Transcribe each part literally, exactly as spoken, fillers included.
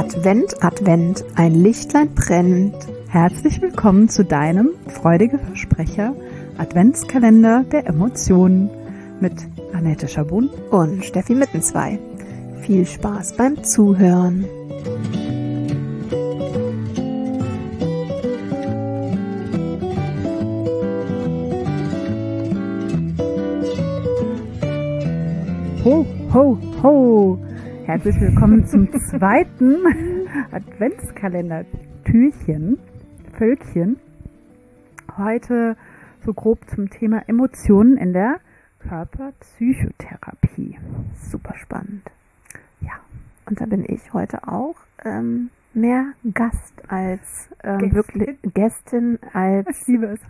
Advent, Advent, ein Lichtlein brennt. Herzlich willkommen zu deinem freudige Versprecher Adventskalender der Emotionen mit Annette Schabun und Steffi Mittenzwei. Viel Spaß beim Zuhören. Ho, ho, ho! Herzlich willkommen zum zweiten Adventskalender-Türchen, Völkchen. Heute so grob zum Thema Emotionen in der Körperpsychotherapie. Super spannend. Ja, und da bin ich heute auch ähm, mehr Gast als ähm, Gästin. wirklich Gästin als Ich liebe es.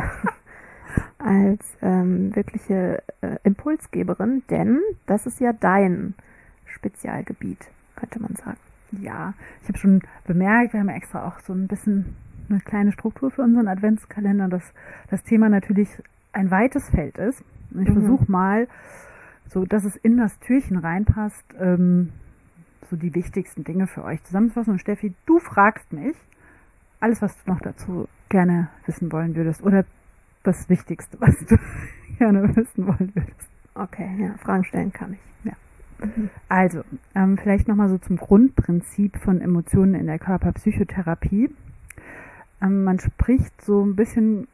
als ähm, wirkliche äh, Impulsgeberin, denn das ist ja dein Spezialgebiet, könnte man sagen. Ja, ich habe schon bemerkt, wir haben ja extra auch so ein bisschen eine kleine Struktur für unseren Adventskalender, dass das Thema natürlich ein weites Feld ist. Und ich Mhm. versuche mal, so dass es in das Türchen reinpasst, ähm, so die wichtigsten Dinge für euch zusammenzufassen. Und Steffi, du fragst mich alles, was du noch dazu gerne wissen wollen würdest oder das Wichtigste, was du gerne wissen wollen würdest. Okay, ja, Fragen stellen kann ich. Ja. Also, ähm, vielleicht nochmal so zum Grundprinzip von Emotionen in der Körperpsychotherapie. Ähm, man spricht so ein bisschen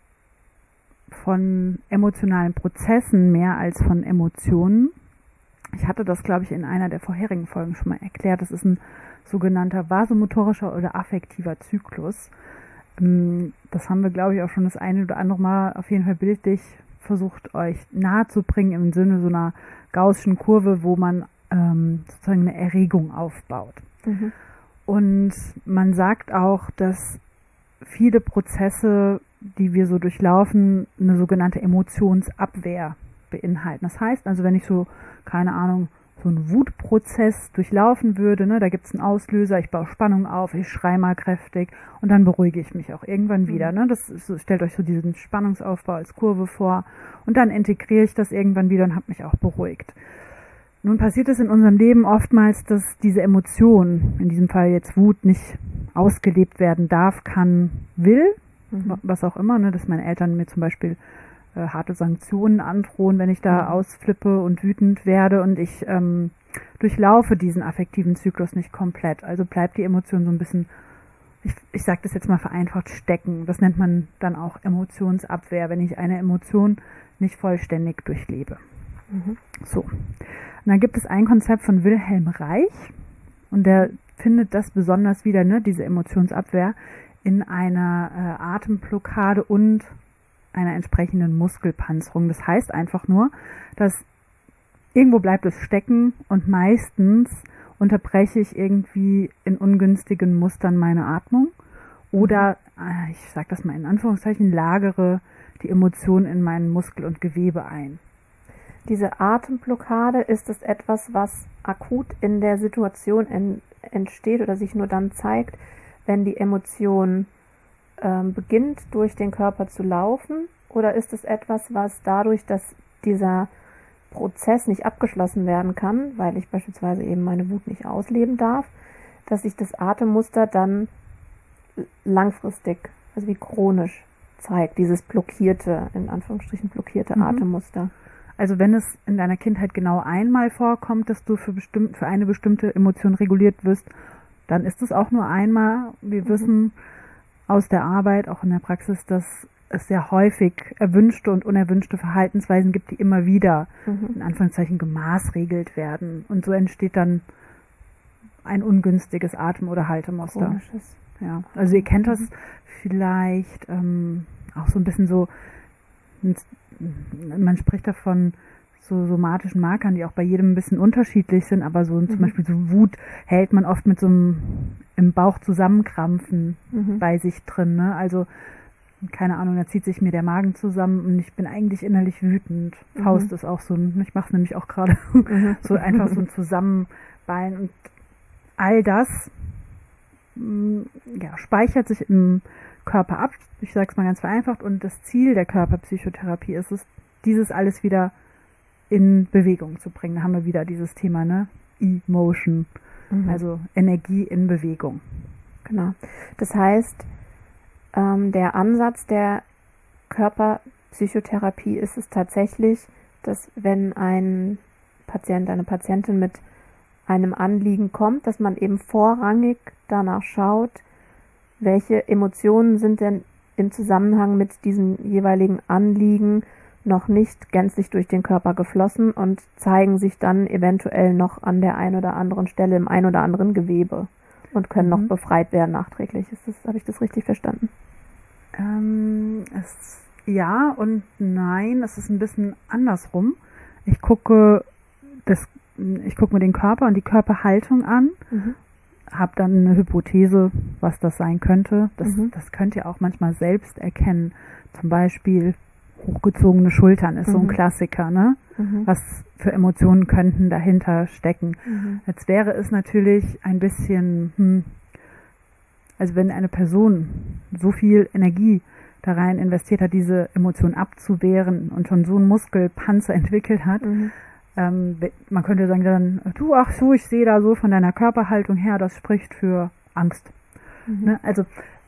von emotionalen Prozessen mehr als von Emotionen. Ich hatte das, glaube ich, in einer der vorherigen Folgen schon mal erklärt. Das ist ein sogenannter vasomotorischer oder affektiver Zyklus. Ähm, das haben wir, glaube ich, auch schon das eine oder andere Mal auf jeden Fall bildlich versucht, euch nahe zu bringen im Sinne so einer gaußschen Kurve, wo man ähm, sozusagen eine Erregung aufbaut. Mhm. Und man sagt auch, dass viele Prozesse, die wir so durchlaufen, eine sogenannte Emotionsabwehr beinhalten. Das heißt also, wenn ich so, keine Ahnung, so einen Wutprozess durchlaufen würde, ne, da gibt es einen Auslöser, ich baue Spannung auf, ich schreie mal kräftig und dann beruhige ich mich auch irgendwann wieder. Ne? Das ist so, stellt euch so diesen Spannungsaufbau als Kurve vor und dann integriere ich das irgendwann wieder und habe mich auch beruhigt. Nun passiert es in unserem Leben oftmals, dass diese Emotion, in diesem Fall jetzt Wut, nicht ausgelebt werden darf, kann, will, Mhm. was auch immer, ne, dass meine Eltern mir zum Beispiel äh, harte Sanktionen androhen, wenn ich da Mhm. ausflippe und wütend werde und ich ähm, durchlaufe diesen affektiven Zyklus nicht komplett. Also bleibt die Emotion so ein bisschen, ich, ich sage das jetzt mal vereinfacht, stecken. Das nennt man dann auch Emotionsabwehr, wenn ich eine Emotion nicht vollständig durchlebe. Mhm. So. Und dann gibt es ein Konzept von Wilhelm Reich und der findet das besonders wieder, ne, diese Emotionsabwehr, in einer äh, Atemblockade und einer entsprechenden Muskelpanzerung. Das heißt einfach nur, dass irgendwo bleibt es stecken und meistens unterbreche ich irgendwie in ungünstigen Mustern meine Atmung oder, äh, ich sage das mal in Anführungszeichen, lagere die Emotionen in meinen Muskel und Gewebe ein. Diese Atemblockade, ist es etwas, was akut in der Situation en, entsteht oder sich nur dann zeigt, wenn die Emotion ähm, beginnt, durch den Körper zu laufen? Oder ist es etwas, was dadurch, dass dieser Prozess nicht abgeschlossen werden kann, weil ich beispielsweise eben meine Wut nicht ausleben darf, dass sich das Atemmuster dann langfristig, also wie chronisch zeigt, dieses blockierte, in Anführungsstrichen blockierte Mhm. Atemmuster? Also wenn es in deiner Kindheit genau einmal vorkommt, dass du für, bestimmt, für eine bestimmte Emotion reguliert wirst, dann ist es auch nur einmal. Wir Mhm. wissen aus der Arbeit, auch in der Praxis, dass es sehr häufig erwünschte und unerwünschte Verhaltensweisen gibt, die immer wieder Mhm. in Anführungszeichen gemaßregelt werden. Und so entsteht dann ein ungünstiges Atem- oder Haltemuster. Chronisches. Ja, also ihr kennt das vielleicht ähm, auch so ein bisschen so, man spricht davon so somatischen Markern, die auch bei jedem ein bisschen unterschiedlich sind, aber so zum Mhm. Beispiel so Wut hält man oft mit so einem im Bauch zusammenkrampfen Mhm. bei sich drin, ne? Also keine Ahnung, da zieht sich mir der Magen zusammen und ich bin eigentlich innerlich wütend. Mhm. Faust ist auch so ein, ich mache es nämlich auch gerade, Mhm. so einfach so ein Zusammenballen und all das mh, ja, speichert sich im Körper ab. Ich sage es mal ganz vereinfacht und das Ziel der Körperpsychotherapie ist es, dieses alles wieder in Bewegung zu bringen. Da haben wir wieder dieses Thema, ne? Emotion. Mhm. Also Energie in Bewegung. Genau. Das heißt, ähm, der Ansatz der Körperpsychotherapie ist es tatsächlich, dass wenn ein Patient, eine Patientin mit einem Anliegen kommt, dass man eben vorrangig danach schaut, welche Emotionen sind denn im Zusammenhang mit diesem jeweiligen Anliegen noch nicht gänzlich durch den Körper geflossen und zeigen sich dann eventuell noch an der einen oder anderen Stelle im ein oder anderen Gewebe und können Mhm. noch befreit werden nachträglich. Ist das, habe ich das richtig verstanden? Ähm, es, ja und nein, es ist ein bisschen andersrum. Ich gucke das, ich gucke mir den Körper und die Körperhaltung an, Mhm. habe dann eine Hypothese, was das sein könnte. Das, Mhm. das könnt ihr auch manchmal selbst erkennen. Zum Beispiel hochgezogene Schultern ist so ein Mhm. Klassiker, ne? Mhm. Was für Emotionen könnten dahinter stecken? Mhm. Jetzt wäre es natürlich ein bisschen, hm, also wenn eine Person so viel Energie da rein investiert hat, diese Emotion abzuwehren und schon so einen Muskelpanzer entwickelt hat, Mhm. ähm, man könnte sagen dann, du, ach so, ich sehe da so von deiner Körperhaltung her, das spricht für Angst. Mhm. Ne? Also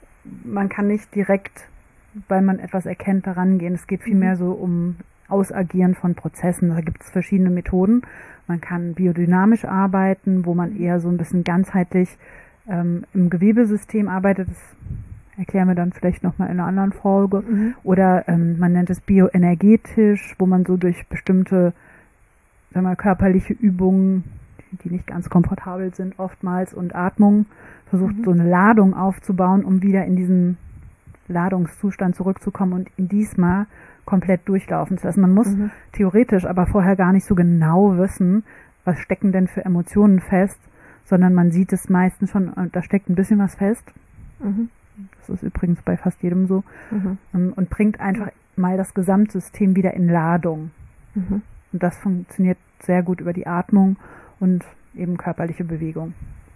man kann nicht direkt, weil man etwas erkennt, daran gehen. Es geht vielmehr Mhm. so um Ausagieren von Prozessen. Da gibt es verschiedene Methoden. Man kann biodynamisch arbeiten, wo man eher so ein bisschen ganzheitlich ähm, im Gewebesystem arbeitet. Das erklären wir dann vielleicht nochmal in einer anderen Folge. Mhm. Oder ähm, man nennt es bioenergetisch, wo man so durch bestimmte, sagen wir mal, körperliche Übungen, die nicht ganz komfortabel sind oftmals, und Atmung versucht, Mhm. so eine Ladung aufzubauen, um wieder in diesen Ladungszustand zurückzukommen und ihn diesmal komplett durchlaufen zu lassen. Man muss Mhm. theoretisch aber vorher gar nicht so genau wissen, was stecken denn für Emotionen fest, sondern man sieht es meistens schon, da steckt ein bisschen was fest. Mhm. Das ist übrigens bei fast jedem so. Mhm. Und bringt einfach mal das Gesamtsystem wieder in Ladung. Mhm. Und das funktioniert sehr gut über die Atmung und eben körperliche Bewegung.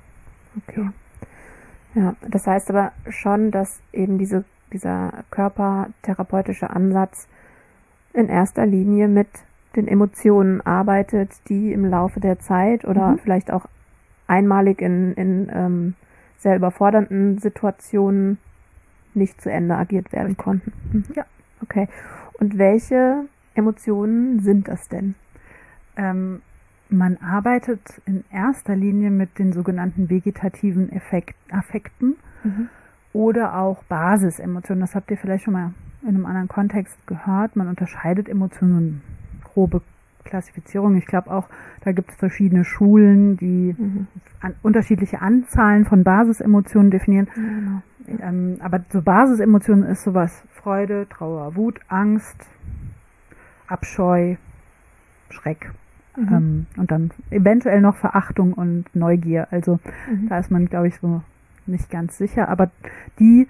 Okay. Ja, das heißt aber schon, dass eben diese, dieser körpertherapeutische Ansatz in erster Linie mit den Emotionen arbeitet, die im Laufe der Zeit oder Mhm. vielleicht auch einmalig in, in ähm, sehr überfordernden Situationen nicht zu Ende agiert werden konnten. Mhm. Ja. Okay. Und welche Emotionen sind das denn? Ähm, man arbeitet in erster Linie mit den sogenannten vegetativen Effekt, Affekten Mhm. oder auch Basisemotionen. Das habt ihr vielleicht schon mal in einem anderen Kontext gehört. Man unterscheidet Emotionen, grobe Klassifizierung. Ich glaube auch, da gibt es verschiedene Schulen, die Mhm. an, unterschiedliche Anzahlen von Basisemotionen definieren. Ja, genau. Ähm, aber so Basisemotionen ist sowas: Freude, Trauer, Wut, Angst, Abscheu, Schreck. Mhm. Ähm, und dann eventuell noch Verachtung und Neugier. Also Mhm. da ist man, glaube ich, so nicht ganz sicher. Aber die,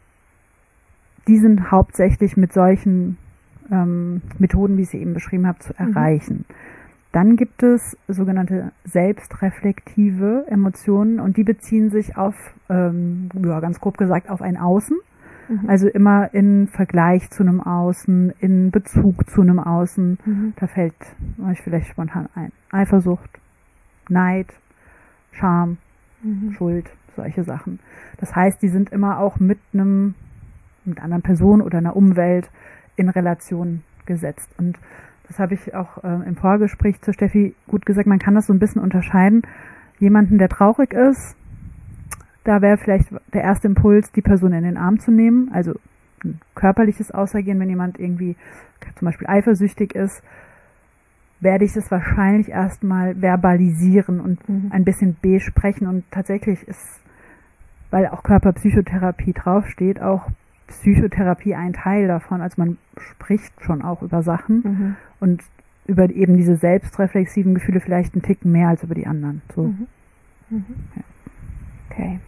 die sind hauptsächlich mit solchen ähm, Methoden, wie ich sie eben beschrieben habe, zu Mhm. erreichen. Dann gibt es sogenannte selbstreflektive Emotionen und die beziehen sich auf, ähm, ja, ganz grob gesagt, auf ein Außen. Mhm. Also immer in Vergleich zu einem Außen, in Bezug zu einem Außen. Mhm. Da fällt euch vielleicht spontan ein: Eifersucht, Neid, Scham, Mhm. Schuld, solche Sachen. Das heißt, die sind immer auch mit einem, mit einer anderen Person oder einer Umwelt in Relation gesetzt. Und das habe ich auch äh, im Vorgespräch zu Steffi gut gesagt, man kann das so ein bisschen unterscheiden. Jemanden, der traurig ist, da wäre vielleicht der erste Impuls, die Person in den Arm zu nehmen, also ein körperliches Ausagieren. Wenn jemand irgendwie zum Beispiel eifersüchtig ist, werde ich es wahrscheinlich erstmal verbalisieren und Mhm. ein bisschen besprechen. Und tatsächlich ist, weil auch Körperpsychotherapie draufsteht, auch Psychotherapie ein Teil davon. Also man spricht schon auch über Sachen Mhm. und über eben diese selbstreflexiven Gefühle vielleicht einen Ticken mehr als über die anderen. So. Mhm. Mhm. Okay.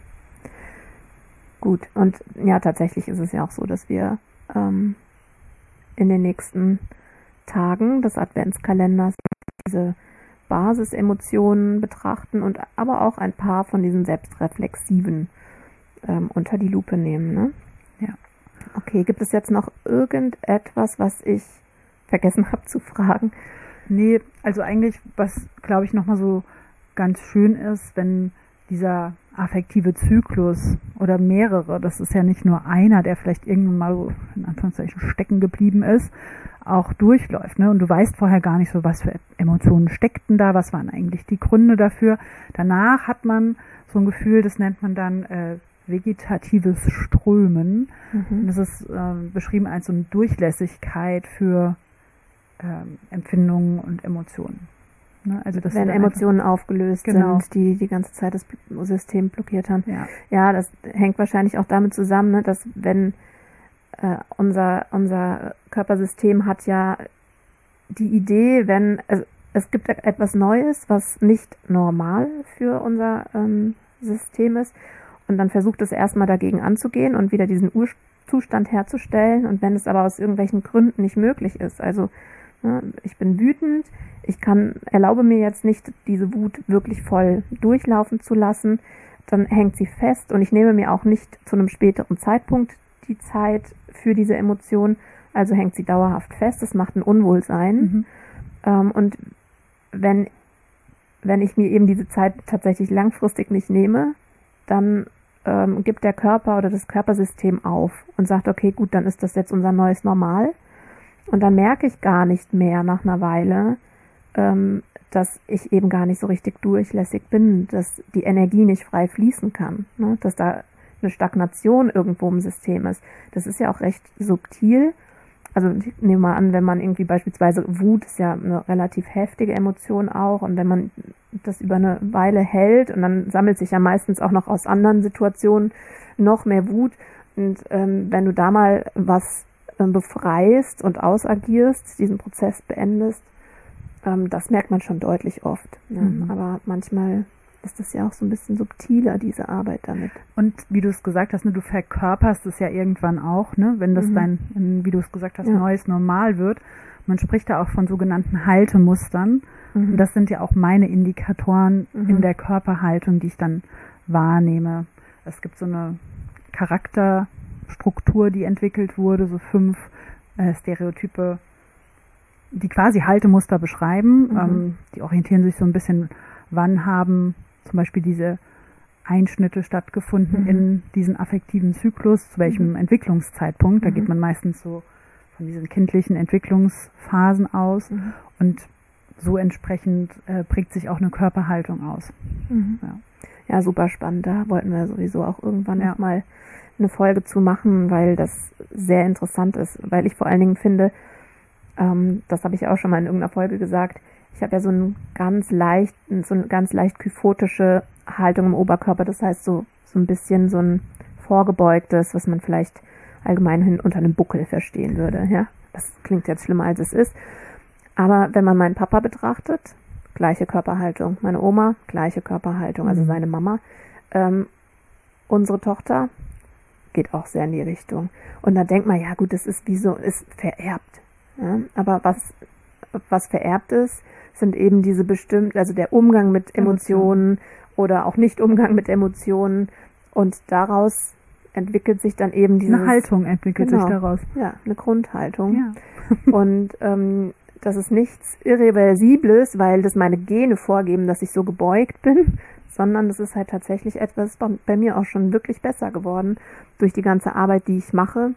Gut. Und ja, tatsächlich ist es ja auch so, dass wir ähm, in den nächsten Tagen des Adventskalenders diese Basisemotionen betrachten und aber auch ein paar von diesen selbstreflexiven ähm, unter die Lupe nehmen. Ne? Ja. Okay, gibt es jetzt noch irgendetwas, was ich vergessen habe zu fragen? Nee, also eigentlich, was glaube ich nochmal so ganz schön ist, wenn dieser affektive Zyklus oder mehrere, das ist ja nicht nur einer, der vielleicht irgendwann mal so in Anführungszeichen stecken geblieben ist, auch durchläuft. Ne? Und du weißt vorher gar nicht so, was für Emotionen steckten da, was waren eigentlich die Gründe dafür. Danach hat man so ein Gefühl, das nennt man dann äh, vegetatives Strömen. Mhm. Das ist äh, beschrieben als so eine Durchlässigkeit für ähm, Empfindungen und Emotionen. Ne? Also das wenn Emotionen aufgelöst genau. sind, die die ganze Zeit das System blockiert haben. Ja, ja das hängt wahrscheinlich auch damit zusammen, ne, dass wenn äh, unser, unser Körpersystem hat ja die Idee, wenn also es gibt etwas Neues, was nicht normal für unser ähm, System ist, und dann versucht es erstmal dagegen anzugehen und wieder diesen Urzustand herzustellen. Und wenn es aber aus irgendwelchen Gründen nicht möglich ist, also ne, ich bin wütend, ich kann, erlaube mir jetzt nicht, diese Wut wirklich voll durchlaufen zu lassen, dann hängt sie fest und ich nehme mir auch nicht zu einem späteren Zeitpunkt die Zeit für diese Emotion, also hängt sie dauerhaft fest, das macht ein Unwohlsein. Mhm. Ähm, und wenn, wenn ich mir eben diese Zeit tatsächlich langfristig nicht nehme, dann ähm, gibt der Körper oder das Körpersystem auf und sagt, okay, gut, dann ist das jetzt unser neues Normal. Und dann merke ich gar nicht mehr nach einer Weile, ähm, dass ich eben gar nicht so richtig durchlässig bin, dass die Energie nicht frei fließen kann, ne? Dass da eine Stagnation irgendwo im System ist. Das ist ja auch recht subtil. Also ich nehme mal an, wenn man irgendwie beispielsweise Wut ist ja eine relativ heftige Emotion auch, und wenn man das über eine Weile hält und dann sammelt sich ja meistens auch noch aus anderen Situationen noch mehr Wut, und ähm, wenn du da mal was ähm, befreist und ausagierst, diesen Prozess beendest, ähm, das merkt man schon deutlich oft. Ne? Mhm. Aber manchmal ist das ja auch so ein bisschen subtiler, diese Arbeit damit. Und wie du es gesagt hast, ne, du verkörperst es ja irgendwann auch, ne, wenn das mhm. dein, wie du es gesagt hast, ja. neues Normal wird. Man spricht da auch von sogenannten Haltemustern. Mhm. Und das sind ja auch meine Indikatoren mhm. in der Körperhaltung, die ich dann wahrnehme. Es gibt so eine Charakterstruktur, die entwickelt wurde, so fünf äh, Stereotype, die quasi Haltemuster beschreiben. Mhm. Ähm, die orientieren sich so ein bisschen, wann haben zum Beispiel diese Einschnitte stattgefunden mhm. in diesen affektiven Zyklus, zu welchem mhm. Entwicklungszeitpunkt. Da mhm. geht man meistens so von diesen kindlichen Entwicklungsphasen aus mhm. und so entsprechend äh, prägt sich auch eine Körperhaltung aus. Mhm. Ja. ja, super spannend. Da wollten wir sowieso auch irgendwann ja. nochmal eine Folge zu machen, weil das sehr interessant ist. Weil ich vor allen Dingen finde, ähm, das habe ich auch schon mal in irgendeiner Folge gesagt, ich habe ja so einen ganz leichten, so eine ganz leicht kyphotische Haltung im Oberkörper. Das heißt so, so ein bisschen so ein vorgebeugtes, was man vielleicht allgemein hin unter einem Buckel verstehen würde. Ja, das klingt jetzt schlimmer, als es ist. Aber wenn man meinen Papa betrachtet, gleiche Körperhaltung. Meine Oma, gleiche Körperhaltung, also seine Mama. Ähm, unsere Tochter geht auch sehr in die Richtung. Und da denkt man, ja gut, das ist wie so, ist vererbt. Ja? Aber was, was vererbt ist, sind eben diese bestimmten, also der Umgang mit Emotionen oder auch Nicht-Umgang mit Emotionen. Und daraus entwickelt sich dann eben diese... Eine Haltung entwickelt genau, sich daraus. Ja, eine Grundhaltung. Ja. Und ähm, das ist nichts Irreversibles, weil das meine Gene vorgeben, dass ich so gebeugt bin, sondern das ist halt tatsächlich etwas bei, bei mir auch schon wirklich besser geworden durch die ganze Arbeit, die ich mache,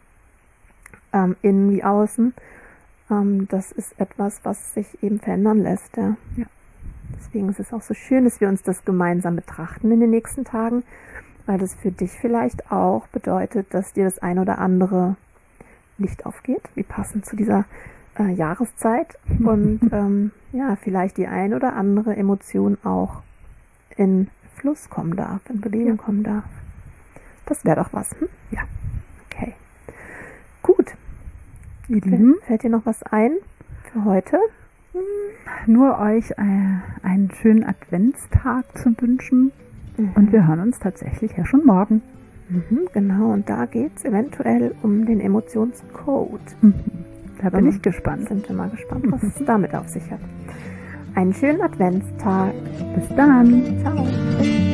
ähm, innen wie außen. Ähm, das ist etwas, was sich eben verändern lässt. Ja. Ja. Deswegen ist es auch so schön, dass wir uns das gemeinsam betrachten in den nächsten Tagen, weil das für dich vielleicht auch bedeutet, dass dir das ein oder andere Licht aufgeht, wie passend zu dieser äh, Jahreszeit und ähm, ja, vielleicht die ein oder andere Emotion auch in Fluss kommen darf, in Bewegung ja. kommen darf. Das wäre doch was, hm? Ja. Okay. Gut. Ihr Lieben, fällt dir noch was ein für heute? Nur euch äh, einen schönen Adventstag zu wünschen. Mhm. Und wir hören uns tatsächlich ja schon morgen. Mhm, genau, und da geht es eventuell um den Emotionscode. Mhm. Da bin ich gespannt. Sind wir mal gespannt, was es damit auf sich hat. Einen schönen Adventstag. Bis dann. Ciao.